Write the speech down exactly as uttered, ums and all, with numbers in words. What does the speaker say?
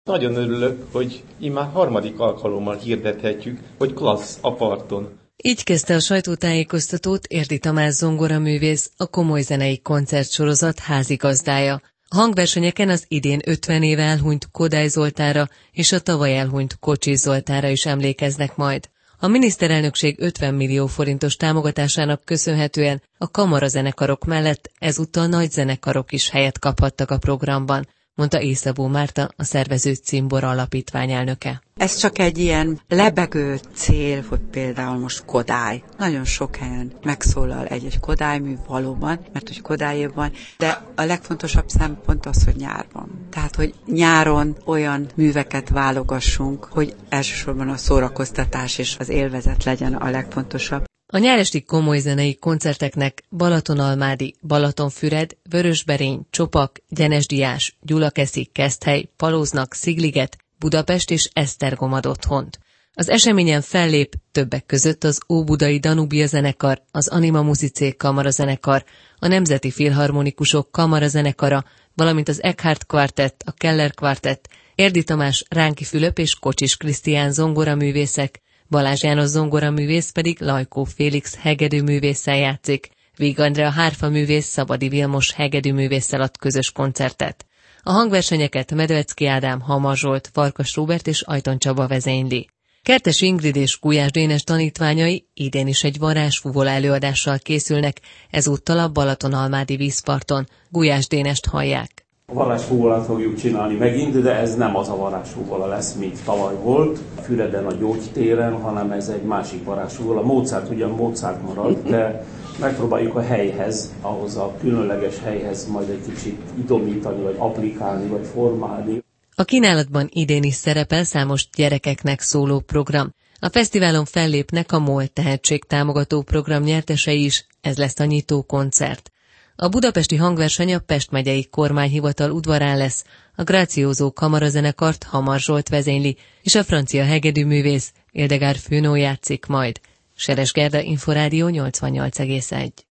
Nagyon örülök, hogy immár harmadik alkalommal hirdethetjük, hogy klassz a parton. Így kezdte a sajtótájékoztatót Érdi Tamás zongoraművész, a Komoly zenei koncertsorozat házigazdája. A hangversenyeken az idén ötven éve elhunyt Kodály Zoltánra és a tavaly elhunyt Kocsis Zoltánra is emlékeznek majd. A miniszterelnökség ötven millió forintos támogatásának köszönhetően a kamarazenekarok mellett ezúttal nagy zenekarok is helyet kaphattak a programban, mondta Észabó Márta, a szervező Cimbora Alapítvány elnöke. Ez csak egy ilyen lebegő cél, hogy például most Kodály. Nagyon sok helyen megszólal egy-egy Kodálymű valóban, mert hogy Kodályé van, de a legfontosabb szempont az, hogy nyárban. Tehát, hogy nyáron olyan műveket válogassunk, hogy elsősorban a szórakoztatás és az élvezet legyen a legfontosabb. A nyáresti komoly zenei koncerteknek Balatonalmádi, Balatonfüred, Vörösberény, Csopak, Gyenesdiás, Gyulakeszi, Keszthely, Palóznak, Szigliget, Budapest és Esztergom ad otthont. Az eseményen fellép többek között az Óbudai Danubia zenekar, az Anima Musicae kamarazenekar, a Nemzeti Filharmonikusok kamarazenekara, valamint az Eckhart Quartett, a Keller Quartett, Érdi Tamás, Ránki Fülöp és Kocsis Krisztián zongoraművészek, Balázs János zongoraművész pedig Lajkó Félix hegedűművésszel játszik, Víg Andrea hárfaművész Szabadi Vilmos hegedűművésszel ad közös koncertet. A hangversenyeket Medvecki Ádám, Hamar Zsolt, Farkas Róbert és Ajton Csaba vezényli. Kertes Ingrid és Gulyás Dénes tanítványai idén is egy varázsfuvola előadással készülnek, ezúttal a Balatonalmádi vízparton. Gulyás Dénest hallják. A varázsfúvolát fogjuk csinálni megint, de ez nem az a varázsfúvola lesz, mint tavaly volt, Füreden a Gyógytéren, hanem ez egy másik varázsfúvola. Mozart ugyan Mozart marad, de megpróbáljuk a helyhez, ahhoz a különleges helyhez majd egy kicsit idomítani, vagy applikálni, vagy formálni. A kínálatban idén is szerepel számos gyerekeknek szóló program. A fesztiválon fellépnek a MOL tehetségtámogató program nyertesei is, ez lesz a nyitó koncert. A budapesti hangverseny a Pest megyei kormányhivatal udvarán lesz, a Grációzó kamarazenekart Hamar Zsolt vezényli, és a francia hegedűművész Ildegard Főnó játszik majd. Seres Gerda, Inforádió nyolcvannyolc egész egy.